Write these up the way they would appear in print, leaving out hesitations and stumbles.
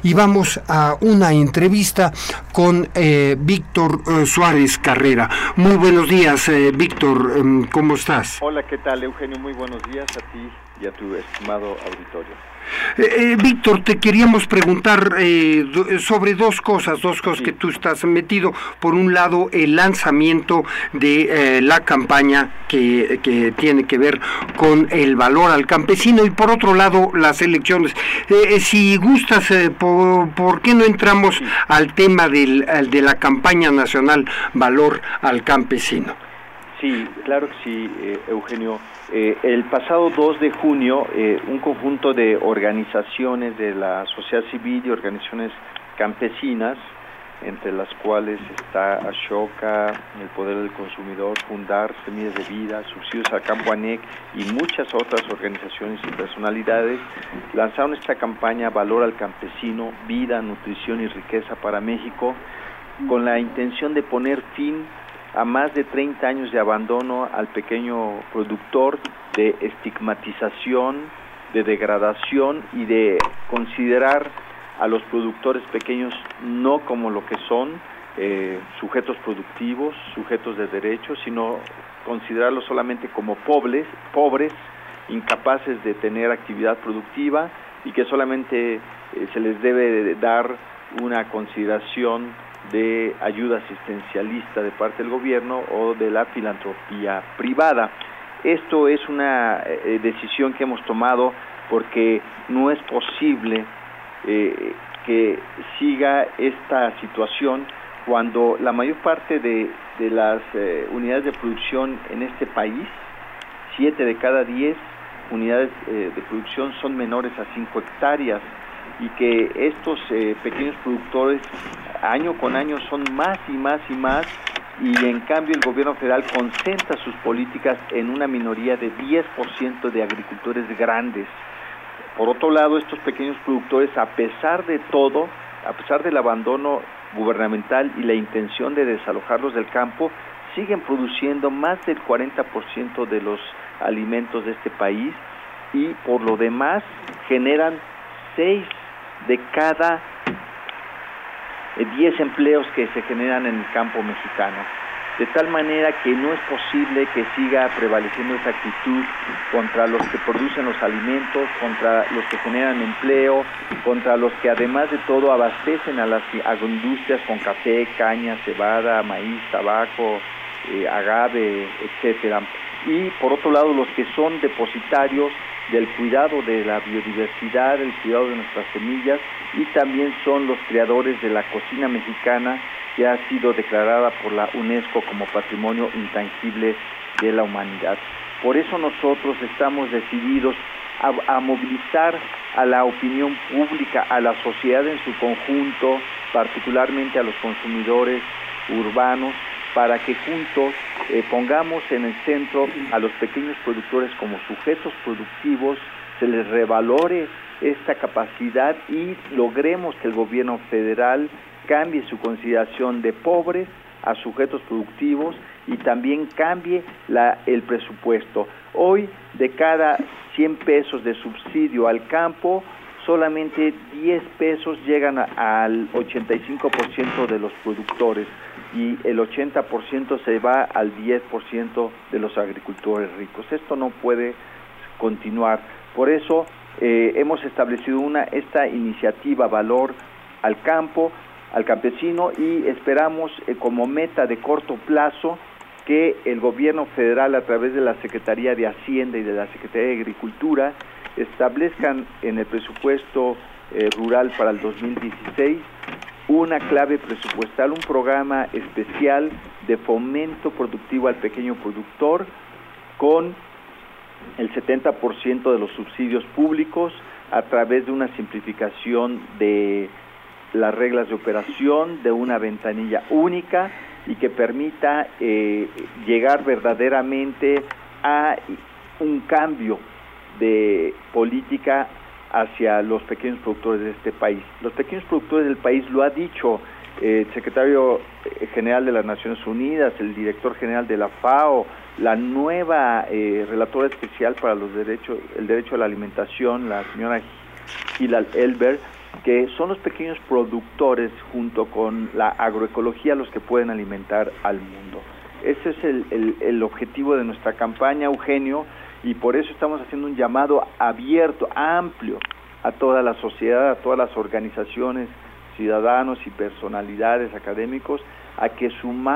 y vamos a una entrevista con Víctor Suárez Carrera. Muy buenos días, Víctor, ¿cómo estás? Hola, ¿qué tal, Eugenio? Muy buenos días a ti y a tu estimado auditorio. Víctor, te queríamos preguntar sobre dos cosas Sí. que tú estás metido. Por un lado, el lanzamiento de la campaña que tiene que ver con el valor al campesino, y por otro lado, las elecciones. Si gustas, ¿por qué no entramos al tema de la campaña nacional Valor al Campesino? Sí, claro que sí, Eugenio. El pasado 2 de junio, un conjunto de organizaciones de la sociedad civil y organizaciones campesinas, entre las cuales está Ashoka, El Poder del Consumidor, Fundar, Semillas de Vida, Subsidios al Campo ANEC y muchas otras organizaciones y personalidades, lanzaron esta campaña Valor al Campesino, Vida, Nutrición y Riqueza para México, con la intención de poner fin a más de 30 años de abandono al pequeño productor, de estigmatización, de degradación y de considerar a los productores pequeños no como lo que son, sujetos productivos, sujetos de derechos, sino considerarlos solamente como pobres, incapaces de tener actividad productiva y que solamente se les debe dar una consideración de ayuda asistencialista de parte del gobierno o de la filantropía privada. Esto es una decisión que hemos tomado porque no es posible que siga esta situación cuando la mayor parte de las unidades de producción en este país, 7 de cada 10 unidades de producción son menores a 5 hectáreas, y que estos pequeños productores año con año son más y más y más, y en cambio el gobierno federal concentra sus políticas en una minoría de 10% de agricultores grandes. Por otro lado, estos pequeños productores, a pesar de todo, a pesar del abandono gubernamental y la intención de desalojarlos del campo, siguen produciendo más del 40% de los alimentos de este país, y por lo demás generan 6 de cada 10 empleos que se generan en el campo mexicano. De tal manera que no es posible que siga prevaleciendo esa actitud contra los que producen los alimentos, contra los que generan empleo, contra los que además de todo abastecen a las agroindustrias con café, caña, cebada, maíz, tabaco, agave, etcétera. Y por otro lado, los que son depositarios del cuidado de la biodiversidad, del cuidado de nuestras semillas, y también son los creadores de la cocina mexicana, que ha sido declarada por la UNESCO como Patrimonio Intangible de la Humanidad. Por eso nosotros estamos decididos a movilizar a la opinión pública, a la sociedad en su conjunto, particularmente a los consumidores urbanos, para que juntos pongamos en el centro a los pequeños productores como sujetos productivos, se les revalore esta capacidad y logremos que el gobierno federal cambie su consideración de pobres a sujetos productivos y también cambie el presupuesto. Hoy, de cada 100 pesos de subsidio al campo, solamente 10 pesos llegan al 85% de los productores, y el 80% se va al 10% de los agricultores ricos. Esto no puede continuar. Por eso hemos establecido esta iniciativa Valor al Campo, al Campesino, y esperamos como meta de corto plazo que el gobierno federal, a través de la Secretaría de Hacienda y de la Secretaría de Agricultura, establezcan en el presupuesto rural para el 2016 una clave presupuestal, un programa especial de fomento productivo al pequeño productor, con el 70% de los subsidios públicos, a través de una simplificación de las reglas de operación, de una ventanilla única, y que permita llegar verdaderamente a un cambio de política hacia los pequeños productores de este país. Los pequeños productores del país, lo ha dicho el secretario general de las Naciones Unidas, el director general de la FAO, la nueva relatora especial para el derecho a la alimentación, la señora Hilal Elber, que son los pequeños productores junto con la agroecología los que pueden alimentar al mundo. Ese es el objetivo de nuestra campaña, Eugenio, y por eso estamos haciendo un llamado abierto, amplio, a toda la sociedad, a todas las organizaciones, ciudadanos y personalidades académicos, a que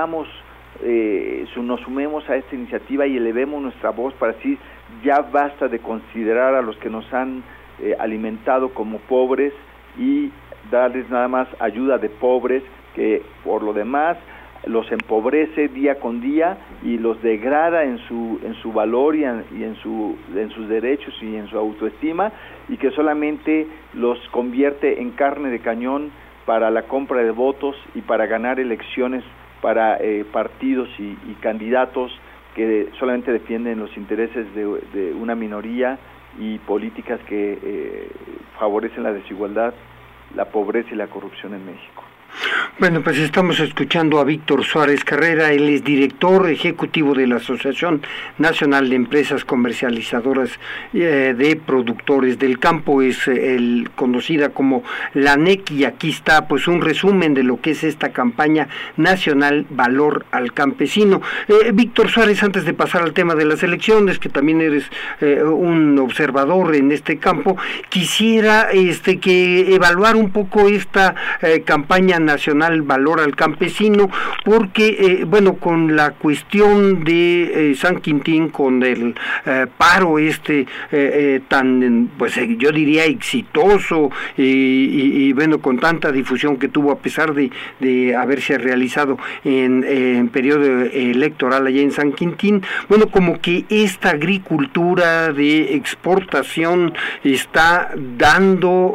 nos sumemos a esta iniciativa y elevemos nuestra voz para decir, ya basta de considerar a los que nos han alimentado como pobres y darles nada más ayuda de pobres, que por lo demás los empobrece día con día y los degrada en su valor y en sus derechos y en su autoestima, y que solamente los convierte en carne de cañón para la compra de votos y para ganar elecciones para partidos y candidatos que solamente defienden los intereses de una minoría y políticas que favorecen la desigualdad, la pobreza y la corrupción en México. Bueno, pues estamos escuchando a Víctor Suárez Carrera. Él es director ejecutivo de la Asociación Nacional de Empresas Comercializadoras de Productores del Campo, es conocida como la ANEC, y aquí está pues un resumen de lo que es esta campaña nacional Valor al Campesino. Víctor Suárez, antes de pasar al tema de las elecciones, que también eres un observador en este campo, quisiera que evaluar un poco esta campaña nacional Valor al Campesino, porque con la cuestión de San Quintín, con el paro tan pues yo diría exitoso y con tanta difusión que tuvo, a pesar de haberse realizado en periodo electoral allá en San Quintín, como que esta agricultura de exportación está dando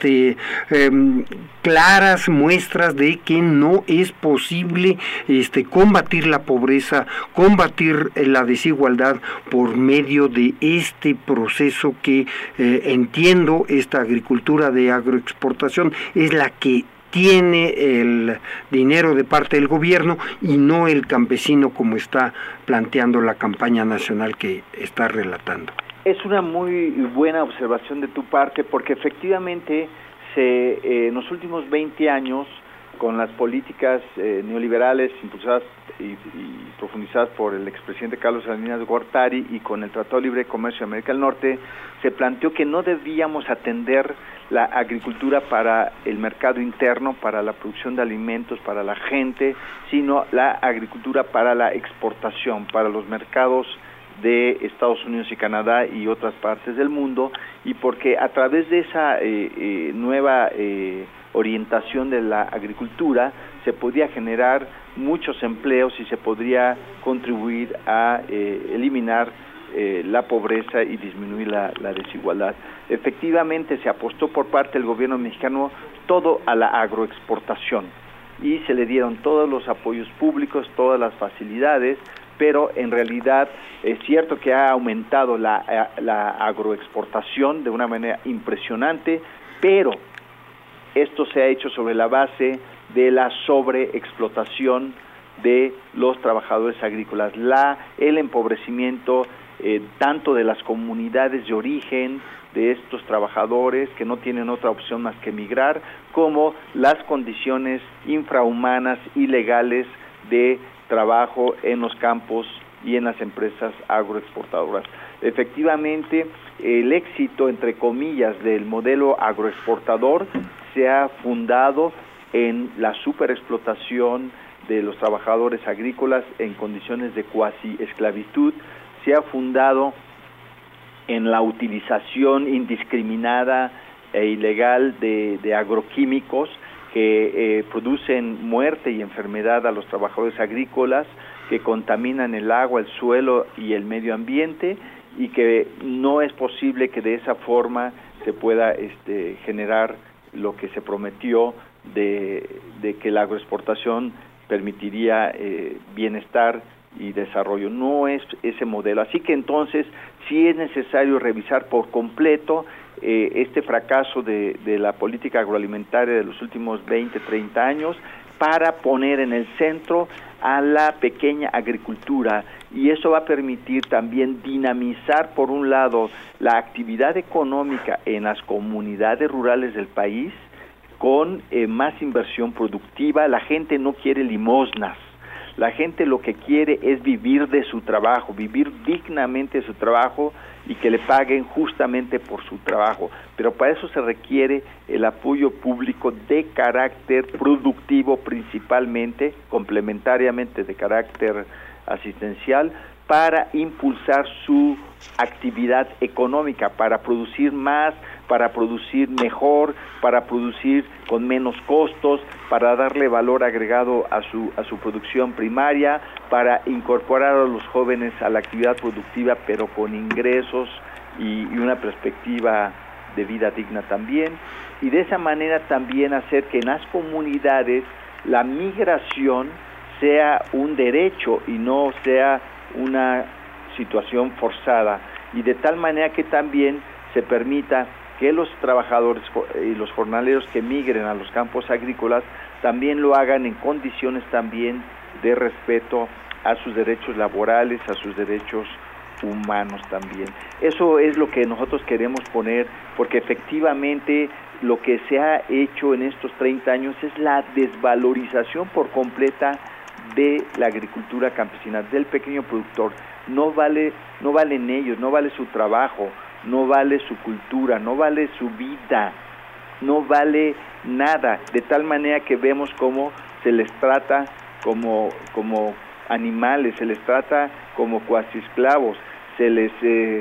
claras muestras de que no es posible combatir la pobreza, combatir la desigualdad por medio de este proceso que entiendo, esta agricultura de agroexportación es la que tiene el dinero de parte del gobierno y no el campesino, como está planteando la campaña nacional que está relatando. Es una muy buena observación de tu parte, porque efectivamente en los últimos 20 años, con las políticas neoliberales impulsadas y profundizadas por el expresidente Carlos Salinas de Gortari y con el Tratado de Libre Comercio de América del Norte, se planteó que no debíamos atender la agricultura para el mercado interno, para la producción de alimentos, para la gente, sino la agricultura para la exportación, para los mercados de Estados Unidos y Canadá y otras partes del mundo, y porque a través de esa nueva orientación de la agricultura se podía generar muchos empleos y se podría contribuir a eliminar la pobreza y disminuir la desigualdad. Efectivamente se apostó por parte del gobierno mexicano todo a la agroexportación y se le dieron todos los apoyos públicos, todas las facilidades, pero en realidad es cierto que ha aumentado la agroexportación de una manera impresionante, pero esto se ha hecho sobre la base de la sobreexplotación de los trabajadores agrícolas, el empobrecimiento tanto de las comunidades de origen de estos trabajadores que no tienen otra opción más que emigrar, como las condiciones infrahumanas, ilegales de trabajo en los campos y en las empresas agroexportadoras. Efectivamente, el éxito, entre comillas, del modelo agroexportador se ha fundado en la superexplotación de los trabajadores agrícolas en condiciones de cuasi esclavitud, se ha fundado en la utilización indiscriminada e ilegal de agroquímicos que producen muerte y enfermedad a los trabajadores agrícolas, que contaminan el agua, el suelo y el medio ambiente, y que no es posible que de esa forma se pueda generar lo que se prometió de que la agroexportación permitiría bienestar y desarrollo. No es ese modelo. Así que entonces sí es necesario revisar por completo este fracaso de la política agroalimentaria de los últimos 20, 30 años para poner en el centro a la pequeña agricultura, y eso va a permitir también dinamizar, por un lado, la actividad económica en las comunidades rurales del país, con más inversión productiva. La gente no quiere limosnas. La gente lo que quiere es vivir de su trabajo, vivir dignamente de su trabajo y que le paguen justamente por su trabajo. Pero para eso se requiere el apoyo público de carácter productivo principalmente, complementariamente de carácter asistencial, para impulsar su actividad económica, para producir más, para producir mejor, para producir con menos costos, para darle valor agregado a su producción primaria, para incorporar a los jóvenes a la actividad productiva, pero con ingresos y una perspectiva de vida digna también, y de esa manera también hacer que en las comunidades la migración sea un derecho y no sea una situación forzada, y de tal manera que también se permita que los trabajadores y los jornaleros que migren a los campos agrícolas también lo hagan en condiciones también de respeto a sus derechos laborales, a sus derechos humanos también. Eso es lo que nosotros queremos poner, porque efectivamente lo que se ha hecho en estos 30 años es la desvalorización por completa de la agricultura campesina, del pequeño productor. No valen ellos, no vale su trabajo, no vale su cultura, no vale su vida, no vale nada, de tal manera que vemos cómo se les trata como animales, se les trata como cuasi esclavos, se les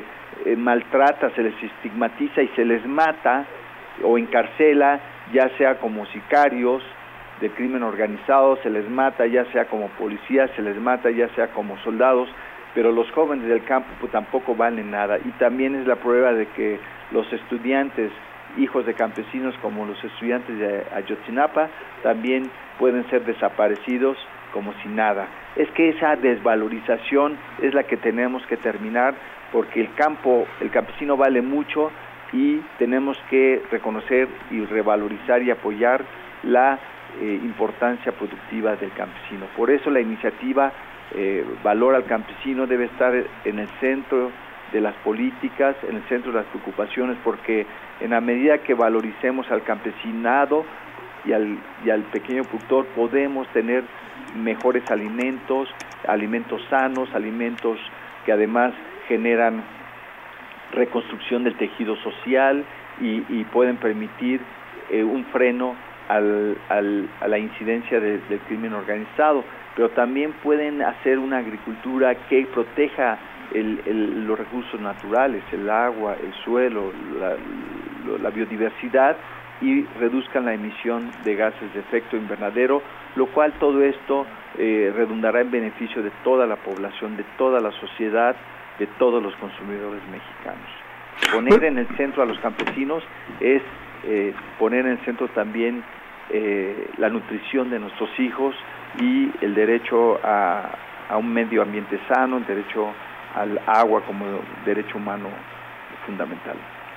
maltrata, se les estigmatiza y se les mata o encarcela, ya sea como sicarios del crimen organizado, se les mata ya sea como policías, se les mata ya sea como soldados, pero los jóvenes del campo pues tampoco valen nada, y también es la prueba de que los estudiantes, hijos de campesinos como los estudiantes de Ayotzinapa, también pueden ser desaparecidos como si nada. Es que esa desvalorización es la que tenemos que terminar, porque el campesino vale mucho y tenemos que reconocer y revalorizar y apoyar la importancia productiva del campesino. Por eso la iniciativa Valor al Campesino debe estar en el centro de las políticas, en el centro de las preocupaciones, porque en la medida que valoricemos al campesinado y al pequeño productor, podemos tener mejores alimentos sanos, alimentos que además generan reconstrucción del tejido social y pueden permitir un freno a la incidencia del crimen organizado, pero también pueden hacer una agricultura que proteja los recursos naturales, el agua, el suelo, la biodiversidad, y reduzcan la emisión de gases de efecto invernadero, lo cual todo esto redundará en beneficio de toda la población, de toda la sociedad, de todos los consumidores mexicanos. Poner en el centro a los campesinos es poner en el centro también la nutrición de nuestros hijos y el derecho a un medio ambiente sano, el derecho al agua como derecho humano fundamental.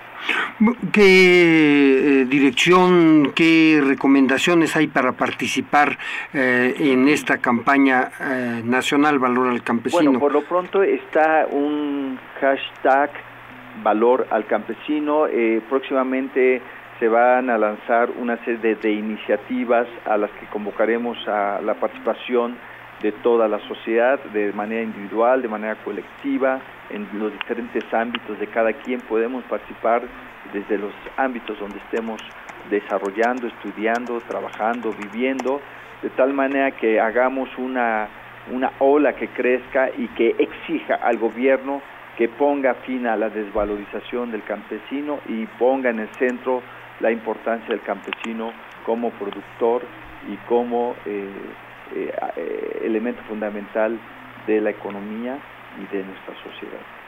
¿Qué dirección, qué recomendaciones hay para participar en esta campaña nacional Valor al Campesino? Bueno, por lo pronto está un hashtag Valor al Campesino. Próximamente se van a lanzar una serie de iniciativas a las que convocaremos a la participación de toda la sociedad, de manera individual, de manera colectiva, en los diferentes ámbitos de cada quien. Podemos participar desde los ámbitos donde estemos desarrollando, estudiando, trabajando, viviendo, de tal manera que hagamos una ola que crezca y que exija al gobierno que ponga fin a la desvalorización del campesino y ponga en el centro la importancia del campesino como productor y como elemento fundamental de la economía y de nuestra sociedad.